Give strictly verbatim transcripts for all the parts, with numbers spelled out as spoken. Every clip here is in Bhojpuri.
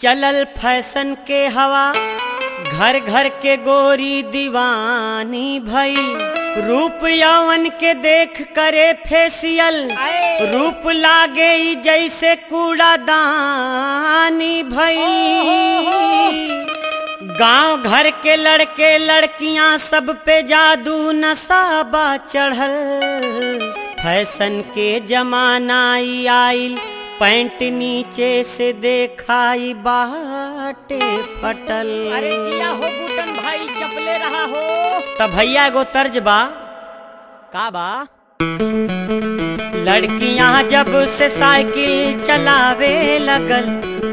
चलल फैशन के हवा, घर घर के गोरी दीवानी भइल। रूप यौवन के देख करे फेसियल, रूप लागे जैसे कूड़ादानी भइल। गांव घर के लड़के लड़कियां सब पे जादू नसाबा चढ़ल। फैशन के जमाना आई आइल, पैंट नीचे से देखाई बाटे फटल। अरे किया हो गुटन भाई, चपले रहा हो। तब भैया एगो तर्ज बा, का बा? लड़कियां जब से साइकिल चलावे लगल,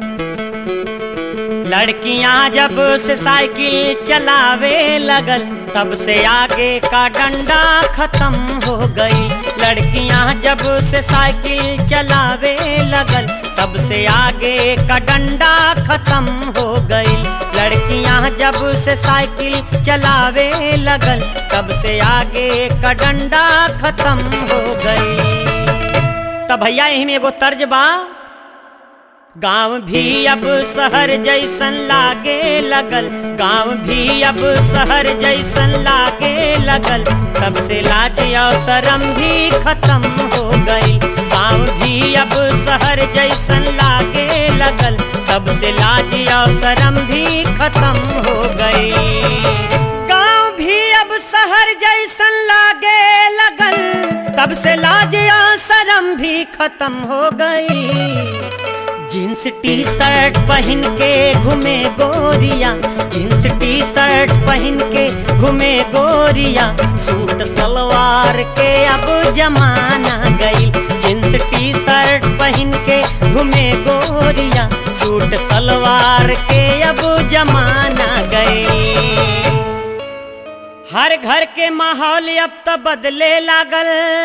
लड़कियां जब से साइकिल चलावे लगल, तब से आगे का डंडा खत्म हो गई। लड़कियां जब से साइकिल चलावे लगल, तब से आगे का डंडा खत्म हो गई। लड़कियां जब से साइकिल चलावे लगल, तब से आगे का डंडा खत्म हो गई। तब भैया यही में एगो तर्ज बा, गांव भी अब शहर जैसन लागे लगल, गांव भी अब शहर जैसन लागे लगल, तब से लाज और शर्म भी खत्म हो गई। गांव भी अब शहर जैसन लागे लगल, तब से लाज और शर्म भी खत्म हो गई। गांव भी अब शहर जैसन लागे लगल, तब से लाज और शर्म भी खत्म हो गई। जींस टी शर्ट पहन के घूमे गोरिया, जींस टी शर्ट पहन के घूमे गोरिया, सूट सलवार के अब जमाना गई। जींस टी शर्ट पहन के घूमे गोरिया, सूट सलवार के अब जमाना गई। हर घर के माहौल अब तो बदले लागल,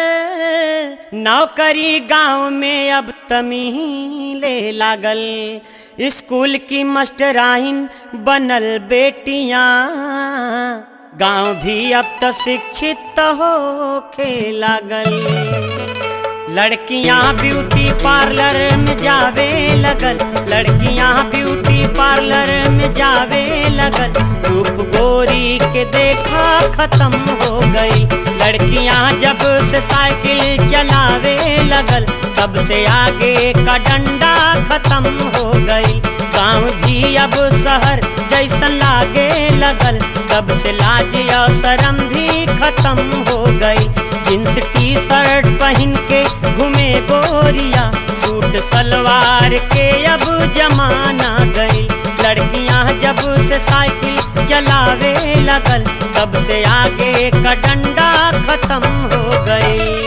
नौकरी गांव में अब तमीले लागल। स्कूल की मास्टराइन बनल बेटियां, गांव भी अब तो शिक्षित होके लागल। लड़कियां ब्यूटी पार्लर में जावे लगल, लड़कियां ब्यूटी पार्लर में जावे लगल, रूप गोरी के देखा खत्म हो गई। लड़कियां जब से साइकिल चलावे लगल, तब से आगे का डंडा खत्म हो गई। गांव भी अब शहर जैसन लागे लगल, तब से लाज और शर्म भी खत्म हो गई। जींस टी शर्ट पहन के घूमे गोरिया, सूट सलवार के अब जमाना गई। लड़कियां जब से साइकिल चलावे लगल, तब से आगे का डंडा खत्म हो गई।